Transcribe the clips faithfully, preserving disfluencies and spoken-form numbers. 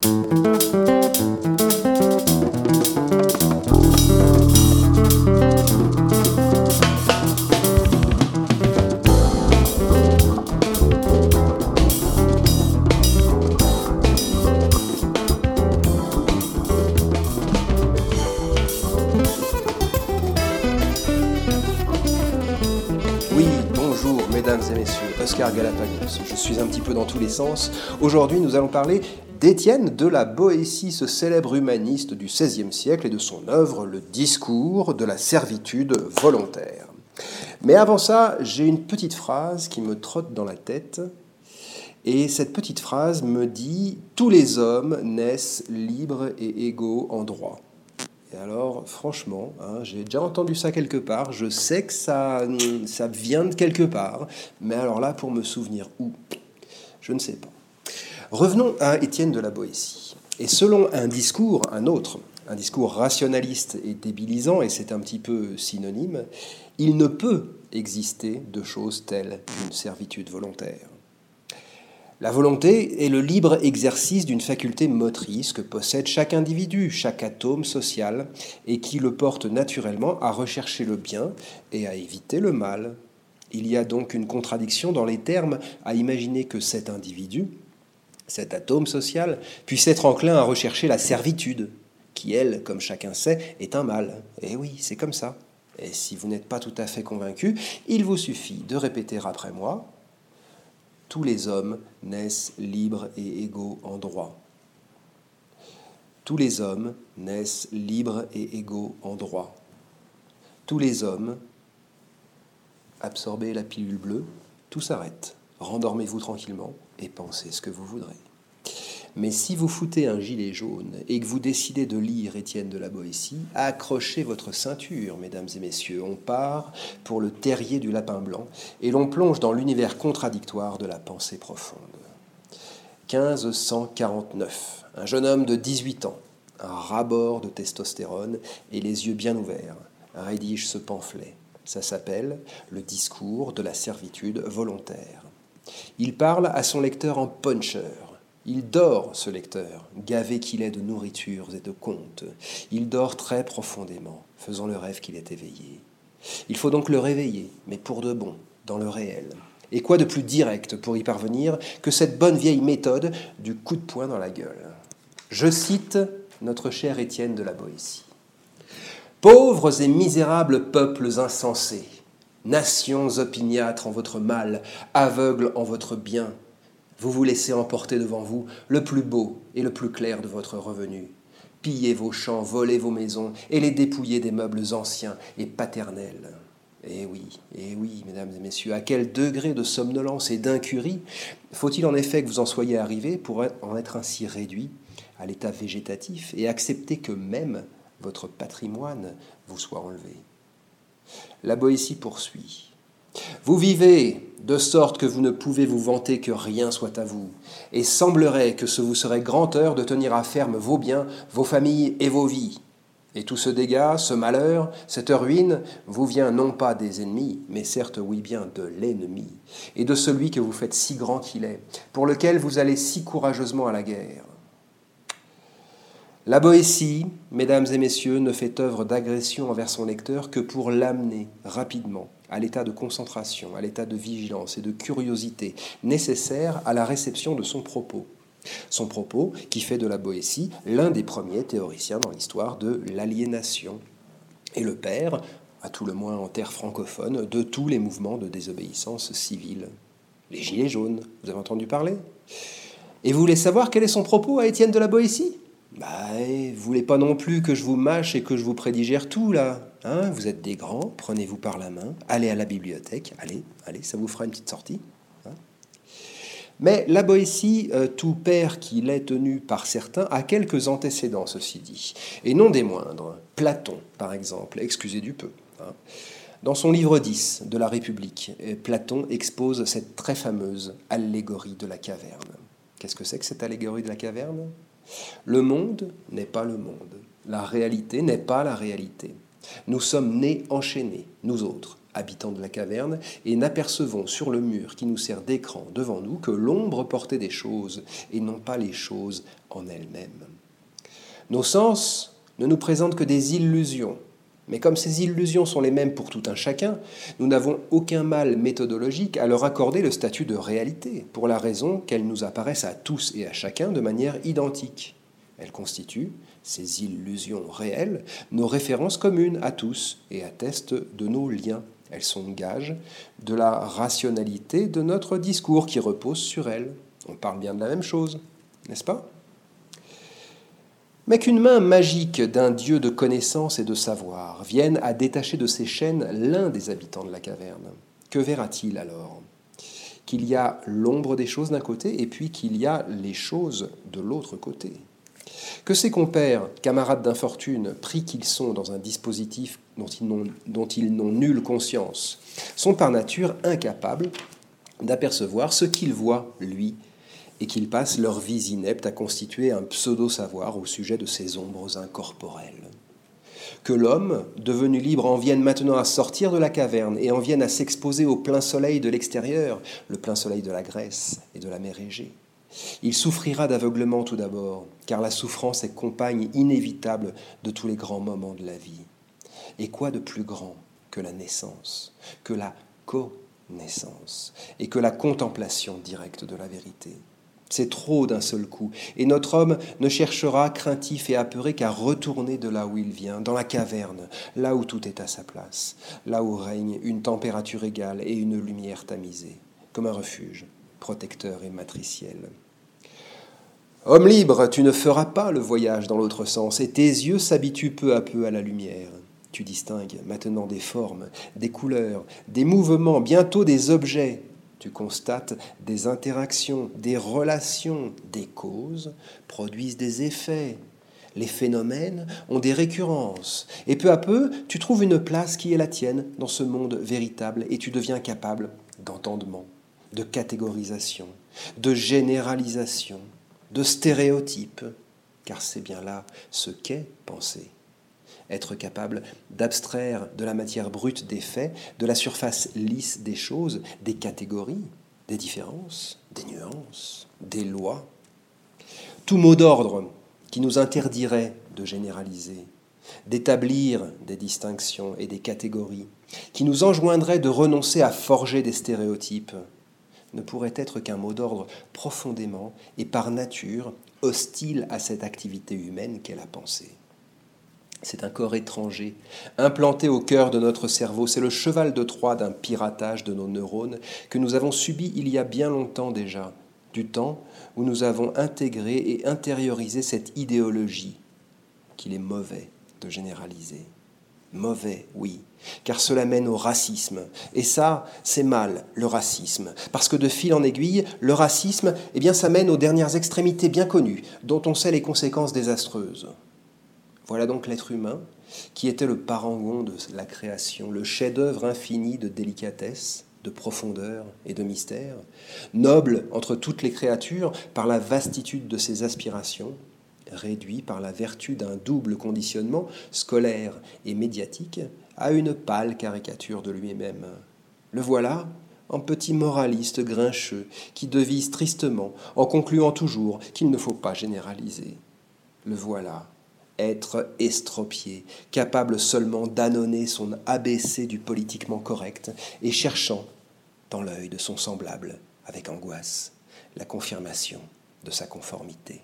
Oui, bonjour mesdames et messieurs, Oscar Galapagos, je suis un petit peu dans tous les sens. Aujourd'hui nous allons parler d'Étienne de la Boétie, ce célèbre humaniste du seizième siècle et de son œuvre, le discours de la servitude volontaire. Mais avant ça, j'ai une petite phrase qui me trotte dans la tête, et cette petite phrase me dit « Tous les hommes naissent libres et égaux en droit ». Et alors, franchement, hein, j'ai déjà entendu ça quelque part, je sais que ça, ça vient de quelque part, mais alors là, pour me souvenir où, je ne sais pas. Revenons à Étienne de la Boétie. Et selon un discours, un autre, un discours rationaliste et débilisant, et c'est un petit peu synonyme, il ne peut exister de choses telles qu'une servitude volontaire. La volonté est le libre exercice d'une faculté motrice que possède chaque individu, chaque atome social, et qui le porte naturellement à rechercher le bien et à éviter le mal. Il y a donc une contradiction dans les termes à imaginer que cet individu, cet atome social, puisse être enclin à rechercher la servitude, qui, elle, comme chacun sait, est un mal. Et oui, c'est comme ça. Et si vous n'êtes pas tout à fait convaincu, il vous suffit de répéter après moi: tous les hommes naissent libres et égaux en droit. Tous les hommes naissent libres et égaux en droit. Tous les hommes, absorbez la pilule bleue, tout s'arrête. Rendormez-vous tranquillement et pensez ce que vous voudrez. Mais si vous foutez un gilet jaune et que vous décidez de lire Étienne de la Boétie, accrochez votre ceinture, mesdames et messieurs. On part pour le terrier du lapin blanc et l'on plonge dans l'univers contradictoire de la pensée profonde. quinze cent quarante-neuf, un jeune homme de dix-huit ans, un ras-bord de testostérone et les yeux bien ouverts, rédige ce pamphlet. Ça s'appelle « Le discours de la servitude volontaire ». Il parle à son lecteur en puncher. Il dort, ce lecteur, gavé qu'il est de nourritures et de contes. Il dort très profondément, faisant le rêve qu'il est éveillé. Il faut donc le réveiller, mais pour de bon, dans le réel. Et quoi de plus direct pour y parvenir que cette bonne vieille méthode du coup de poing dans la gueule? Je cite notre cher Étienne de la Boétie. « Pauvres et misérables peuples insensés, nations opiniâtres en votre mal, aveugles en votre bien, vous vous laissez emporter devant vous le plus beau et le plus clair de votre revenu. Pillez vos champs, volez vos maisons et les dépouillez des meubles anciens et paternels. Eh oui, eh oui, mesdames et messieurs, à quel degré de somnolence et d'incurie faut-il en effet que vous en soyez arrivés pour en être ainsi réduit à l'état végétatif et accepter que même votre patrimoine vous soit enlevé? La Boétie poursuit. Vous vivez de sorte que vous ne pouvez vous vanter que rien soit à vous, et semblerait que ce vous serait grand heure de tenir à ferme vos biens, vos familles et vos vies. Et tout ce dégât, ce malheur, cette ruine, vous vient non pas des ennemis, mais certes oui bien de l'ennemi, et de celui que vous faites si grand qu'il est, pour lequel vous allez si courageusement à la guerre. La Boétie, mesdames et messieurs, ne fait œuvre d'agression envers son lecteur que pour l'amener rapidement à l'état de concentration, à l'état de vigilance et de curiosité nécessaire à la réception de son propos. Son propos qui fait de la Boétie l'un des premiers théoriciens dans l'histoire de l'aliénation et le père, à tout le moins en terre francophone, de tous les mouvements de désobéissance civile. Les Gilets jaunes, vous avez entendu parler? Et vous voulez savoir quel est son propos à Étienne de la Boétie? Bah, vous voulez pas non plus que je vous mâche et que je vous prédigère tout, là, hein? Vous êtes des grands, prenez-vous par la main, allez à la bibliothèque, allez, allez, ça vous fera une petite sortie. Hein? Mais la Boétie, euh, tout père qu'il est tenu par certains, a quelques antécédents, ceci dit, et non des moindres. Platon, par exemple, excusez du peu. Hein? Dans son livre dix de la République, Platon expose cette très fameuse allégorie de la caverne. Qu'est-ce que c'est que cette allégorie de la caverne? Le monde n'est pas le monde. La réalité n'est pas la réalité. Nous sommes nés enchaînés, nous autres, habitants de la caverne, et n'apercevons sur le mur qui nous sert d'écran devant nous que l'ombre portée des choses, et non pas les choses en elles-mêmes. Nos sens ne nous présentent que des illusions, mais comme ces illusions sont les mêmes pour tout un chacun, nous n'avons aucun mal méthodologique à leur accorder le statut de réalité, pour la raison qu'elles nous apparaissent à tous et à chacun de manière identique. Elles constituent, ces illusions réelles, nos références communes à tous et attestent de nos liens. Elles sont gages de la rationalité de notre discours qui repose sur elles. On parle bien de la même chose, n'est-ce pas ? Mais qu'une main magique d'un Dieu de connaissance et de savoir vienne à détacher de ses chaînes l'un des habitants de la caverne, que verra-t-il alors ? Qu'il y a l'ombre des choses d'un côté et puis qu'il y a les choses de l'autre côté. Que ses compères, camarades d'infortune, pris qu'ils sont dans un dispositif dont ils n'ont, dont ils n'ont nulle conscience, sont par nature incapables d'apercevoir ce qu'il voit, lui, et qu'ils passent leur vie inepte à constituer un pseudo-savoir au sujet de ces ombres incorporelles. Que l'homme, devenu libre, en vienne maintenant à sortir de la caverne et en vienne à s'exposer au plein soleil de l'extérieur, le plein soleil de la Grèce et de la mer Égée. Il souffrira d'aveuglement tout d'abord, car la souffrance est compagne inévitable de tous les grands moments de la vie. Et quoi de plus grand que la naissance, que la connaissance, et que la contemplation directe de la vérité ? C'est trop d'un seul coup, et notre homme ne cherchera, craintif et apeuré, qu'à retourner de là où il vient, dans la caverne, là où tout est à sa place, là où règne une température égale et une lumière tamisée, comme un refuge protecteur et matriciel. Homme libre, tu ne feras pas le voyage dans l'autre sens, et tes yeux s'habituent peu à peu à la lumière. Tu distingues maintenant des formes, des couleurs, des mouvements, bientôt des objets. Tu constates des interactions, des relations, des causes produisent des effets. Les phénomènes ont des récurrences, et peu à peu, tu trouves une place qui est la tienne dans ce monde véritable, et tu deviens capable d'entendement, de catégorisation, de généralisation, de stéréotype, car c'est bien là ce qu'est penser. Être capable d'abstraire de la matière brute des faits, de la surface lisse des choses, des catégories, des différences, des nuances, des lois. Tout mot d'ordre qui nous interdirait de généraliser, d'établir des distinctions et des catégories, qui nous enjoindrait de renoncer à forger des stéréotypes, ne pourrait être qu'un mot d'ordre profondément et par nature hostile à cette activité humaine qu'est la pensée. C'est un corps étranger, implanté au cœur de notre cerveau. C'est le cheval de Troie d'un piratage de nos neurones que nous avons subi il y a bien longtemps déjà, du temps où nous avons intégré et intériorisé cette idéologie qu'il est mauvais de généraliser. Mauvais, oui, car cela mène au racisme. Et ça, c'est mal, le racisme. Parce que de fil en aiguille, le racisme, eh bien, ça mène aux dernières extrémités bien connues, dont on sait les conséquences désastreuses. Voilà donc l'être humain, qui était le parangon de la création, le chef-d'œuvre infini de délicatesse, de profondeur et de mystère, noble entre toutes les créatures par la vastitude de ses aspirations, réduit par la vertu d'un double conditionnement scolaire et médiatique à une pâle caricature de lui-même. Le voilà, en petit moraliste grincheux qui devise tristement en concluant toujours qu'il ne faut pas généraliser. Le voilà, être estropié, capable seulement d'annoncer son A B C du politiquement correct et cherchant, dans l'œil de son semblable, avec angoisse, la confirmation de sa conformité.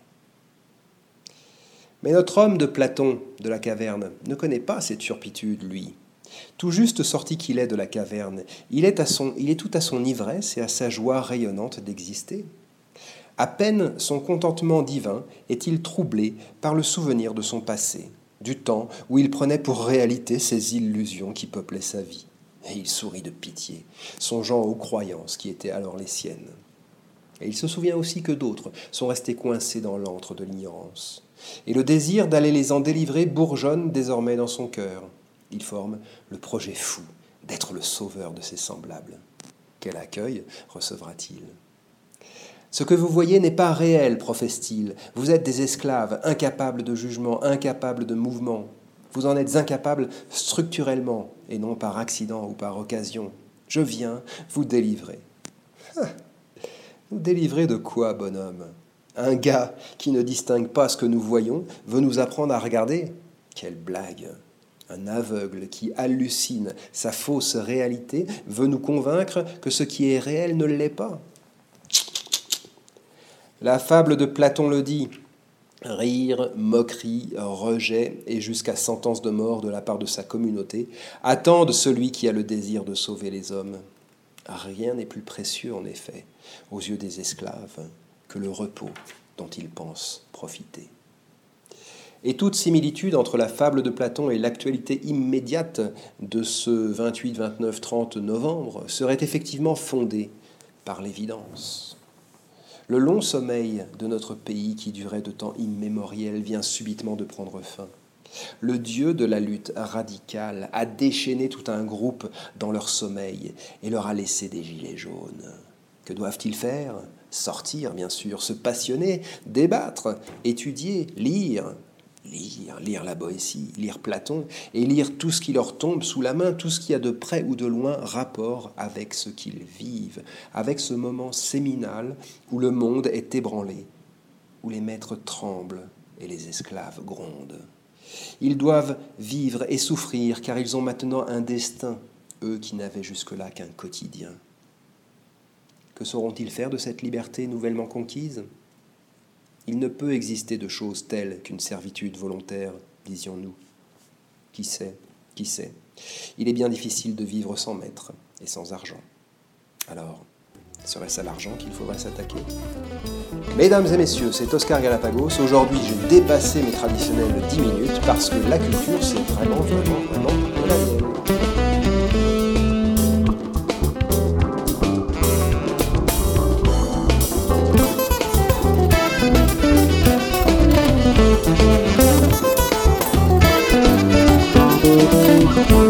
Mais notre homme de Platon, de la caverne, ne connaît pas cette turpitude, lui. Tout juste sorti qu'il est de la caverne, il est, à son, il est tout à son ivresse et à sa joie rayonnante d'exister. À peine son contentement divin est-il troublé par le souvenir de son passé, du temps où il prenait pour réalité ces illusions qui peuplaient sa vie. Et il sourit de pitié, songeant aux croyances qui étaient alors les siennes. Et il se souvient aussi que d'autres sont restés coincés dans l'antre de l'ignorance. Et le désir d'aller les en délivrer bourgeonne désormais dans son cœur. Il forme le projet fou d'être le sauveur de ses semblables. Quel accueil recevra-t-il ? Ce que vous voyez n'est pas réel, professe-t-il. Vous êtes des esclaves, incapables de jugement, incapables de mouvement. Vous en êtes incapable structurellement et non par accident ou par occasion. Je viens vous délivrer. Ah, nous délivrer de quoi, bonhomme? Un gars qui ne distingue pas ce que nous voyons veut nous apprendre à regarder? Quelle blague! Un aveugle qui hallucine sa fausse réalité veut nous convaincre que ce qui est réel ne l'est pas. La fable de Platon le dit. Rire, moquerie, rejet et jusqu'à sentence de mort de la part de sa communauté attendent celui qui a le désir de sauver les hommes. Rien n'est plus précieux, en effet, aux yeux des esclaves, que le repos dont ils pensent profiter. Et toute similitude entre la fable de Platon et l'actualité immédiate de ce vingt-huit, vingt-neuf, trente novembre serait effectivement fondée par l'évidence. Le long sommeil de notre pays, qui durait de temps immémoriel, vient subitement de prendre fin. Le dieu de la lutte radicale a déchaîné tout un groupe dans leur sommeil et leur a laissé des gilets jaunes. Que doivent-ils faire? Sortir, bien sûr, se passionner, débattre, étudier, lire. Lire, lire la Boétie, lire Platon, et lire tout ce qui leur tombe sous la main, tout ce qui a de près ou de loin rapport avec ce qu'ils vivent, avec ce moment séminal où le monde est ébranlé, où les maîtres tremblent et les esclaves grondent. Ils doivent vivre et souffrir, car ils ont maintenant un destin, eux qui n'avaient jusque-là qu'un quotidien. Que sauront-ils faire de cette liberté nouvellement conquise ? Il ne peut exister de chose telle qu'une servitude volontaire, disions-nous. Qui sait, qui sait. Il est bien difficile de vivre sans maître et sans argent. Alors, serait-ce à l'argent qu'il faudrait s'attaquer? Mesdames et messieurs, c'est Oscar Galapagos. Aujourd'hui, j'ai dépassé mes traditionnelles dix minutes parce que la culture, c'est vraiment, vraiment, vraiment de la mienne. Thank you.